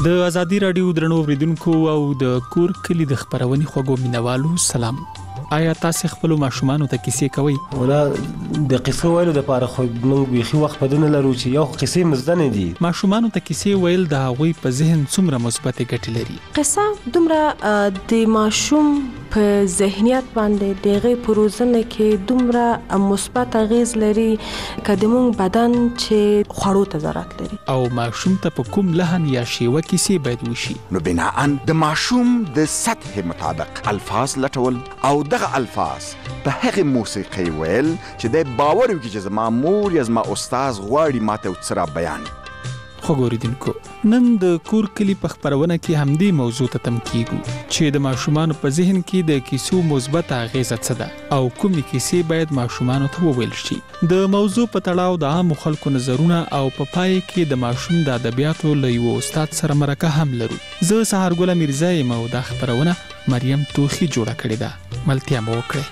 د ازادي رادیو درنو اوریدونکو او د کور کلی د خبرونې خوږو مینوالو سلام. آیا تاسو خپل ماشومان ته کیسې کوي؟ ولا د قصو ویلو د پاره خو موږ بيخي وخت پدونه لرو چې یو قصې مزدنه دي. ماشومان ته کیسې ویل د هغوی په ذهن څومره مثبت ګټې لري. قصه دومره د ماشوم په ذهنیت باندې دغه پروزنه کې دومره مثبت اغیز لري کدمون بدن چې خوړو ته ضرورت لري او ماشوم ته په کوم لهن یا شیوه کیسې باید وشي. نو بناءً د ماشوم د سطح مطابق الفاظ لټول او دغه الفاظ په هغه موسیقي ویل چې د باور وکړي چې زما مور یا زما استاد غواړي ماته وڅرا بیان. خو ګوریدونکو نن د کور کلی په خبرونه کې همدې موضوع ته تم کیږو چې د ماشومان په ذهن کې د کیسو مثبت اغیزه څه ده او کومې کیسې باید ماشومان ته وویل شي. د موضوع په تړاو د عام خلکو نظرونه او په پای کې د ماشوم د ادبیاتو له یو استاد سره مرکه هم لرو. زه سحرګل میرزا یم او د خبرونه مریم توخی جوړه کړې ده. ملتیا مو وکړئ.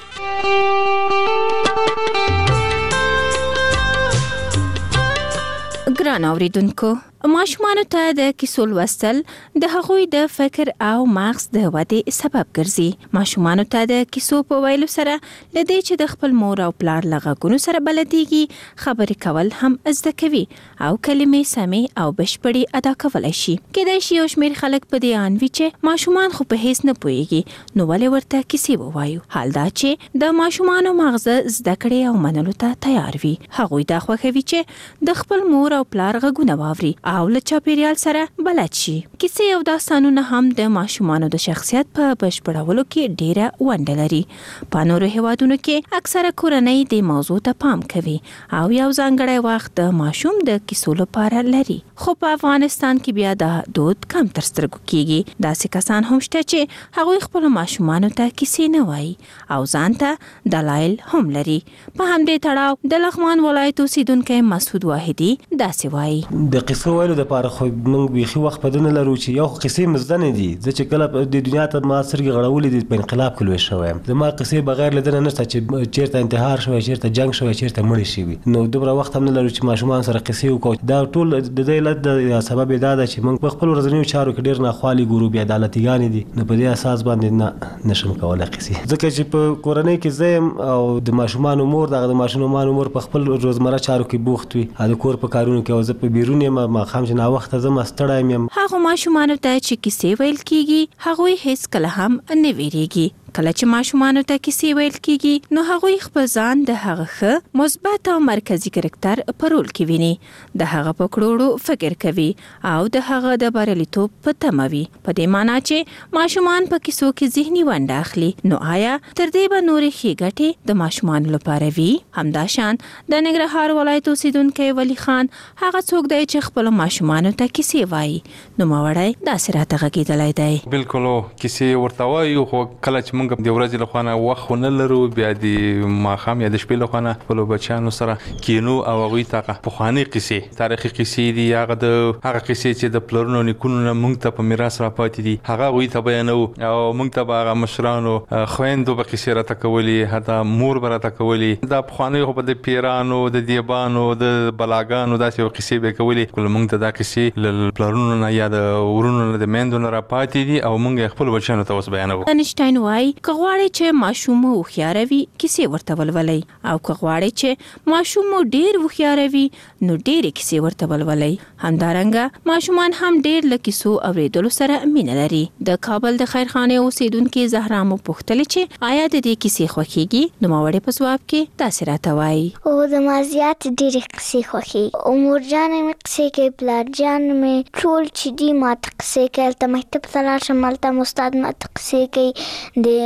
ګران اوریدونکو، ماشومانو ته د کیسو لوستل د هغوی د فکر او مغز د ودې سبب ګرځي. ماشومانو ته د کیسو په ویلو سره لدې چې د خپل مور او پلار لغږونو سره بلديږي، خبرې کول هم زده کوي او کلمې سمې او بشپړې ادا کولای شي. کېدای شي یو شمېر خلک په دې اند وي چې ماشومان خو په هیڅ نه پوهیږي، نو ولې ورته کیسې ووایو. حال دا چې د ماشومانو مغز زده کړې او منلو ته تیار وي. هغوی دا خوښوي چې د خپل مور او پلار غږونه واوري او له چاپیریال سره بلد شي. کیسې او داستانونه هم د ماشومانو د شخصیت په بشپړولو کې ډیره ونډه لري. په نورو هیوادونو کې اکثره کورنۍ د موضوع ته پام کوي او یو ځانګړی وخت د ماشوم د کیسو لپاره لري. خو په افغانستان کې بیا دا دود کم تر سترګو کیږي. داسې کسان هم شته چې هغوی خپل ماشومانو ته کیسې نه وایي او ځان ته دلایل هم لري. په همدې تړاو د لغمان ولایت اوسیدونکی مسعود واحدي داسې وایي. د قصو ویلو د پاره خو موږ بيخي وخت پدونه لرو چې یو قصې مزدنه دي. زه چې کله د دنیا ته ما سرګي غړولې دي په انقلاب کې لوي شوم. زما قصې بغیر لدنه نشته چې چیرته انتحار شوی، چیرته جنگ شوی، چیرته مړ شي. نو دومره وخت هم نه لرو چې ماشومان سره قصې وکړو. دا ټول د دې علت د سبب دا ده چې موږ په خپل ورځنیو چارو کې ډیر ناخوالي ګورو، بیا عدالتيګان دي. نو په دې اساس باندې نشم کولای قصې، ځکه چې په کورنۍ کې زم او د ماشومان مور د ماشومان مور په خپل روزمره چارو کې بوخت وي، د کور په کارونو کې او زه په بیرون ما خام چې نا وخت زم استړایم یم. هغه ماشومان ته چې کیسې ویل کیږي هغوی هیڅ کله هم نه ویریږي. کله چې ماشومان ته کیسې ویل کیږي نو هغوی خپل ځان د هغه ښه مثبت او مرکزی کرکټر په رول کې ویني. د هغه په کړوړو فکر کوي او د هغه د بریالیتوب په تمه وي. په دې معنی چې ماشومان په کیسو کې ذهني ونډه اخلي. نو آیا تر دې به نورې ښې ګټې د ماشومان لپاره وي؟ همداشان د ننګرهار ولایت اوسیدونکی ولی خان هغه څوک دی چې خپل ماشومان ته کیسې وایي. نو ماوړی داسې راته غږېدلی دی. بالکل کیسې ورته وایو، خو کله چې موږ د ورځې له خوا نه وخت نه لرو، بیا د ماښام یا د شپې له خوا نه خپلو بچیانو سره کینو او هغوی ته پخوانۍ قصې، تاریخي قصې دي، هغه قصې چې د پلرونو نیکونو نه موږ ته په میراث راپاتې دي، هغه هغوی ته بیانو او موږ ته به هغه مشرانو خویندو به قصې راته کولې، حتی مور به راته کولې. دا پخوانۍ خو به د پیرانو، د دیبانو، د بلاګانو داسې قصې به کولې. کله موږ ته دا قصې له پلرونو نه یا د ورونو نه، د میندو نه راپاتې دي او موږ خپل بچیانو ته اوس بیانوو. انشټاین وایي که غواړئ چې ماشوم مو هوښیاره وي کیسې ورته ولولئ، او که غواړئ چې ماشوم مو ډېر هوښیاره وي نو ډېرې کیسې ورته ولولئ. همدارنګه ماشومان هم ډېر له کیسو اورېدلو سره مینه لري. د کابل د خیرخانې اوسیدونکي زهرا مو پوښتلې چې آیا د دې کیسې خوښیږي؟ نو ماوړې په ځواب کې داسې راته وایي. او زما زیات ډېرې قصې خوښیږي. مورجانې مې قصې کوي، پلارجان مې ټول چې دي ماته قصې کوي. هلته مکتب ته لاړ شم، هلته م استاد ماته قصې کوي. د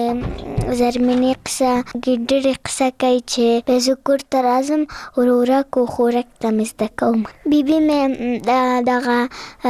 زرمینې قصه ګډړې قصه کوي چې په زه کور ته راځم ورورک و خورک ته مې زده کوم. بیبي مې دغه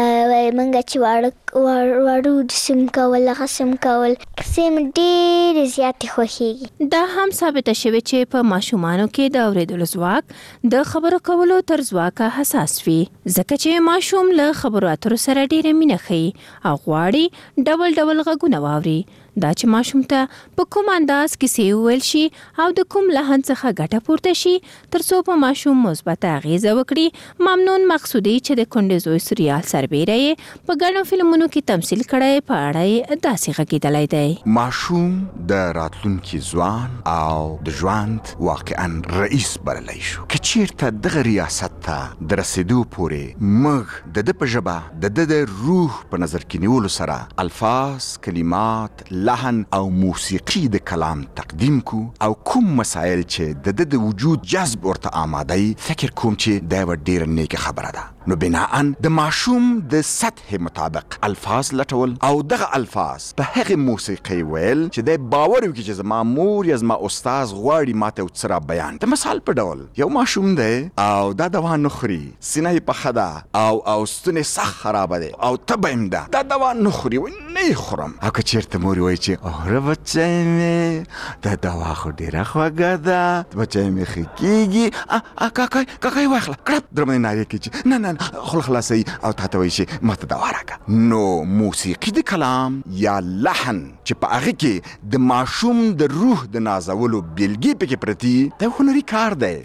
منګه چې واړو سم کول، هغه سم کول. قصې مې ډېرې زیاتې خوښیږي. دا هم ثابته شوې چې په ماشومانو کې د اورېدلو ځواک د خبرو کولو تر ځواکه حساس وي، ځکه چې ماشوم له خبرو اترو سره ډېره مینه ښيي او غواړي ډول ډول غږونه واوري. دا چې ماشوم ته په کوم انداز کیسې وویل شي او د کوم لحن څخه ګټه پورته شي ترڅو په ماشوم مثبت اغیزه وکړي. ممنون مقصودی چې د کونډې زوی سریال سربیره یې په ګڼو فلمونو کې تمثیل کړی په اړه یې داسې غږېدلی دی. ماشوم د راتلونکي ځوان او د ژوند واقعا رئیس بللی شو. که چیرته دغه ریاست ته د رسیدو پورې موږ د ده په ژبه د روح په نظر کې نیولو سره الفاظ، کلمات، لحن او موسیقي د کلام تقدیم کو او کوم مسائل چې د وجود جذب ورته آماده ای، فکر کوم چې دا یوه ډیره نیکه خبره ده. نو بناءً د ماشوم د سطح مطابق الفاظ لټول او دغه الفاظ په هغې موسیقۍ ویل چې دی باور وکړي چې زما مور یا زما استاز غواړي ماته یو څه را بیان. د مثال په ډول یو ماشوم دی او دا دوا نه خوري، سینه یې پخه ده او ستونی سخت خرابه دی او تبه یې ده، دا دوا نه خوري، وایي نه یې خورم. او که چېرته مور وایي چې اوره بچی مې دا دوا خو ډېره خوږه ده، بچی مې ښه کېږي، کاکا یې واخله کړپ در باندې نارې کوي چې نه خوله خلاصوي او تا ته وایي چې ماته دوا راکړه. نو موسیقي د کلام یا لحن چې په هغې کې د ماشوم د روح د نازولو بیلګې پکې پرتي، دا هنري کار دی.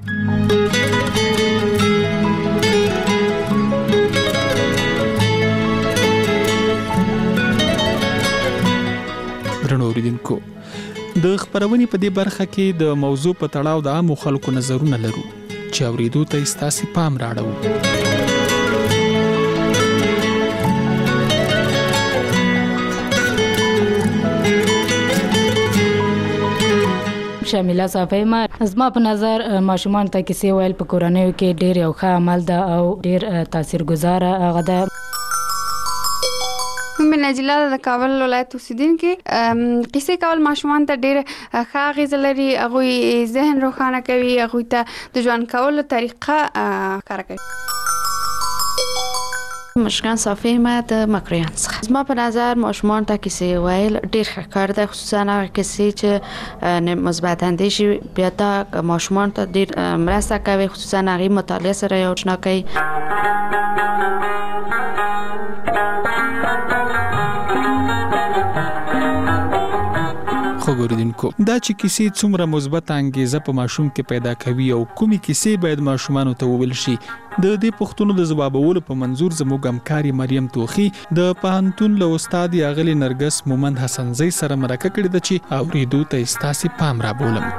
درنو اوریدونکو، د خپرونې په دې برخه کې د موضوع په تړاو د عامو خلکو نظرونه لرو چې اوریدو ته یې ستاسې پام راړو. شامله صافی ما زما په نظر ماشومان ته کیسې ویل په کورنیو کې ډېر یو ښه عمل ده او ډېر تاثیرګذاره هغه ده. مې نجله د کابل ولایت اوسیدونکې. قصې کول ماشومان ته ډېر ښه اغېزه لري، هغوی ذهن روښانه کوي، هغوی ته د ژوند کولو طریقه ښکاره کوي. مشکان صافی ما د مکریان څخه. زما په نظر ماشومان ته کیسې ویل ډېر ښه کار دی، خصوصا هغه کیسې چې مثبت اندیشې بیا دا ماشومان ته ډېر مرسته کوي، خصوصا هغې مطالعه سره یې آشنا کوي. خو ګوریدونکو، دا چې کیسې څومره مثبت انګیزه په ماشوم کې پیدا کوي او کومې کیسې باید ماشومانو ته وویل شي، د دې پوښتنو د ځوابولو په منظور زموږ همکارې مریم توخي د پوهنتون له استاد اغلې نرګس مومند حسنزی سره مرکه کړې ده چې اوریدو ته یې ستاسې پام رابولم.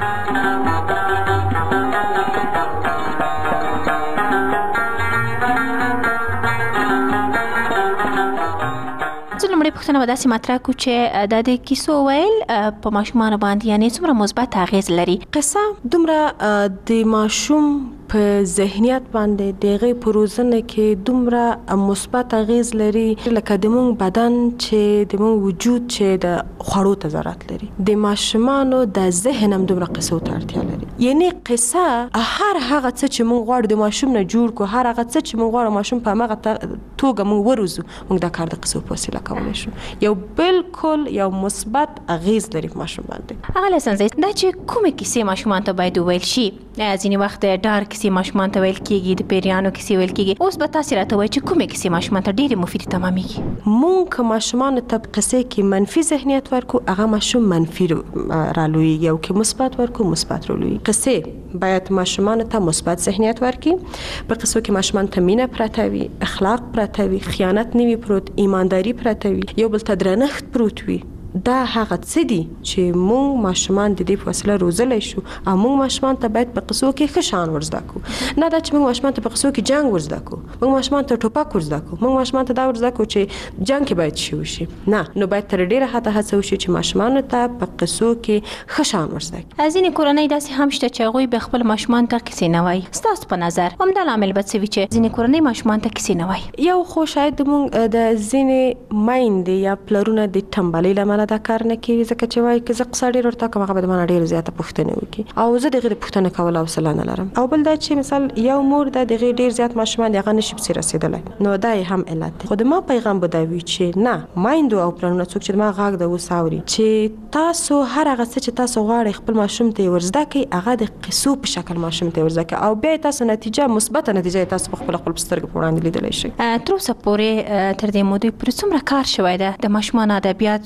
لومړی پوښتنه به داسې مطرح کړو چې دا د کیسو ویل په ماشومانو باندې یعنې څومره مثبت اغېز لري؟ قصه دومره د ماشوم په ذهنیت باندې د هغې په روزنه کې دومره مثبت اغېز لري لکه د مونږ بدن چې د مونږ وجود چې د خوړو ته ضرورت لري. د ماشومانو د ذهن هم دومره قصو ته اړتیا لري. یعنې قصه هر هغه څه چې مونږ غواړو د ماشوم نه جوړ کړو، هر هغه څه چې مونږ غواړو ماشوم په همغه توګه مونږ وروزو، مونږ دا کار د قصو په وسیله کولی شو. یو بالکل یو مثبت اغېز لري په ماشوم باندې. هغه حسنزی، دا چې کومې کیسې ماشومان ته باید وویل شي؟ ځینې وخت ډار کیسې ماشومان ته ویل کېږي، د پیریانو کیسې ویل کېږي. اوس به تاسې راته وایئ چې کومې کیسې ماشومان ته ډېرې مفیدې تمامېږي؟ مونږ که ماشومانو ته په قصې کې منفي ذهنیت ورکړو، هغه ماشوم منفي رالویږي، او که مثبت ورکړو مثبت رالویږي. قصې باید ماشومانو ته مثبت ذهنیت ورکړي. په قصو کې ماشومان ته مینه پرته وي، اخلاق پرته وي، خیانت نه وي پروت، ایمانداري پرته وي، یو بل ته درنښت پروت وي. دا هغه څه دي چې مونږ ماشومان د دې په وسیله روزلی شو، او مونږ ماشومان ته باید په قصو کې ښه شان ورزده کړو. نه دا چې مونږ ماشومان ته په قصو کې جنګ ورزده کړو، مونږ ماشومان ته ټوپک ورزده کړو، مونږ ماشومان ته دا ورزده کړو چې جنګ کې باید شي وشي. نه، نو باید تر ډېره حده هڅه وشي چې ماشومانو ته په قصو کې ښه شان ورزده کړي. ځینې کورنۍ داسې هم شته چې هغوی به خپل ماشومان ته کیسې نه وایي. ستاسو په نظر همدا لامل به څه وي چې ځینې کورنۍ ماشومان ته کیسې نه وایي؟ یو خو شاید مونږ د ځینې میندې یا پلرونه د ټمبلۍ له امله دا کار نه کوي، ځکه چې وایي که زه قصه ډېر ورته کوم هغه به د ما نه ډېره زیاته پوښتنې وکړي، او زه د هغې د پوښتنه کولو حوصله نه لرم. او بل دا چې مثال یو مور ده، د هغې ډېر زیات ماشومان دي، هغه نشي پسې رسېدلی، نو دا یې هم علت دی. خو د ما پیغام به دا وي چې نه، میندو او پلرونو څوک چې د ما غږ د اوس اوري، چې تاسو هر هغه څه چې تاسو غواړئ خپل ماشوم ته یې ورزده کړئ، هغه د قصو په شکل ماشوم ته یې ورزده کړئ، او بیا یې تاسو نتیجه مثبته نتیجه یې تاسو په خپل سترګو په وړاندې لیدلی شئ. تر اوسه پورې تر دې مودې پورې څومره کار شوی ده د ماشومانو ادبیاتو ته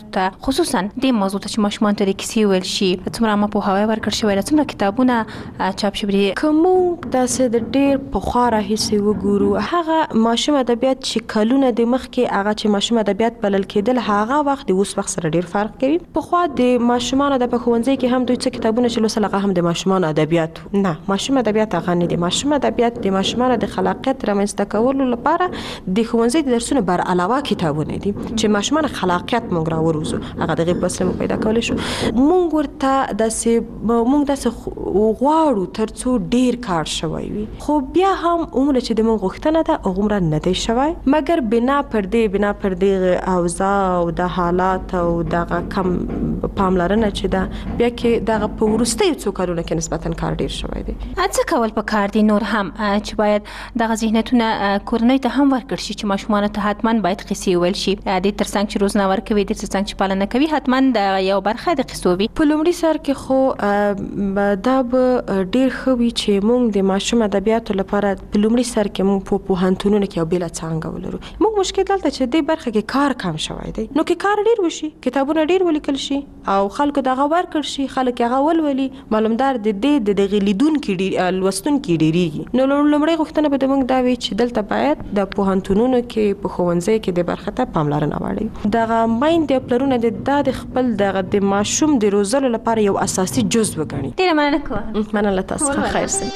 خصوصا د موضوع ته چې ماشومان ته کیسې ویل شي څومره ما په هواي ورکړ شوی څومره کتابونه چاپ شوي کوم داسې د ډیر په خوا راهیسې وګورو هغه ماشوم ادبیات چې کلونه د مخ کې هغه چې ماشوم ادبیات بلل کېدل هغه وخت د اوس وخت سره ډیر فرق کوي په خوا د ماشومان د ښوونځي کې هم دوی څه کتابونه چې لوستل هغه هم د ماشومان ادبیات نه ماشوم ادبیات هغه نه دي ماشوم ادبیات د ماشومان د خلاقیت رامنځته کولو لپاره د ښوونځي د درسونو بر علاوه کتابونه دي چې ماشومان خلاقیت مونږ راوروزو هغه دغه بسله پیدا کولای شو مونږ ورته داسې غواړو ترڅو ډیر کار شوی وي خو بیا هم عموما چې د مونږ غوښتنه ده عمره نه دی شوی مګر بنا پر دې اوضاع او د حالات او دغه کم پاملرنه چې دا بیا کې دغه په وروستیو څو کلونو کې نسبتا کار ډیر شوی دی څه کول پکار دي نور هم چې باید دغه ذهنیتونه کورنۍ ته هم ورکړ شي چې ماشومان ته حتما باید قصې ویل شي د ترڅنګ چې روزنه ورکوي د ترڅنګ چې پالنه کوي حتما د یو برخه د قصو وي په لومړي سر کې خو دا به ډیر ښه وي چې موږ د ماشوم ادبیاتو لپاره په لومړي سر کې موږ په پوهنتونونو کې یو بېله څانګه ولرو موږ مشکل دلته چې دې برخه کې کار کم شوی دی نو کې کار ډیر وشي کتابونه ډیر ولیکل شي او خلکو دغه ورکړ شي خلک هغه ولولي معلومدار د دې د غلیدونکو لوستونکو ډیریږي نو لومړی غوښتنه به موږ دا وي چې دلته باید د پوهنتونونو کې په ښوونځي کې د برخه ته پاملرنه وړي دغه میندې پلرونه د خپل د ماشوم د روزلو لپاره یو اساسي جزء وګڼي ډیره مننه کوم مننه تاسو خیر سي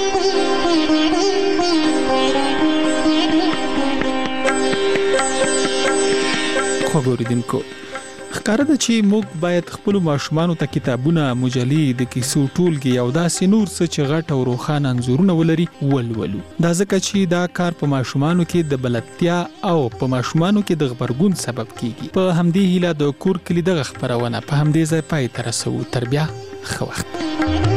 خو ګوریدونکو ښکاره ده چې موږ باید خپل ماشومانو ته کتابونه مجلې د کیسو ټولګي او داسې نور څه چې غټ او روښانه انځورونه ولري ولولو دا ځکه چې دا کار په ماشومانو کې د بلدتیا او په ماشومانو کې د غبرګون سبب کیږي په همدې هیله د کور کلی دغه خبرونه په همدې ځای پای ته رسوو تر بیا ښه وخت